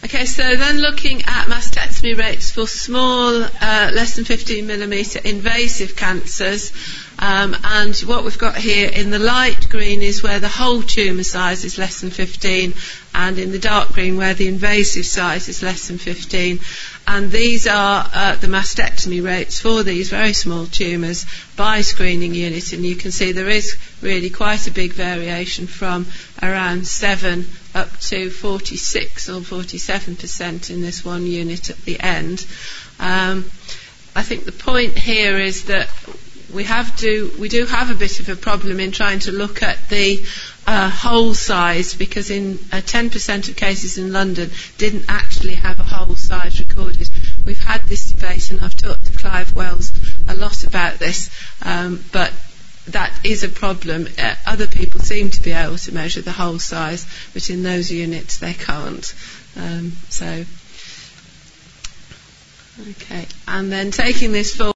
Okay, so then looking at mastectomy rates for small, less than 15 millimetre invasive cancers, and what we've got here in the light green is where the whole tumour size is less than 15, and in the dark green where the invasive size is less than 15. And these are the mastectomy rates for these very small tumours by screening unit, and you can see there is really quite a big variation from around 7 up to 46 or 47% in this one unit at the end. I think the point here is that we do have a bit of a problem in trying to look at the whole size, because in 10% of cases in London didn't actually have a whole size recorded. We've had this debate, and I've talked to Clive Wells a lot about this, but that is a problem. Other people seem to be able to measure the whole size, but in those units they can't. Okay, and then taking this forward.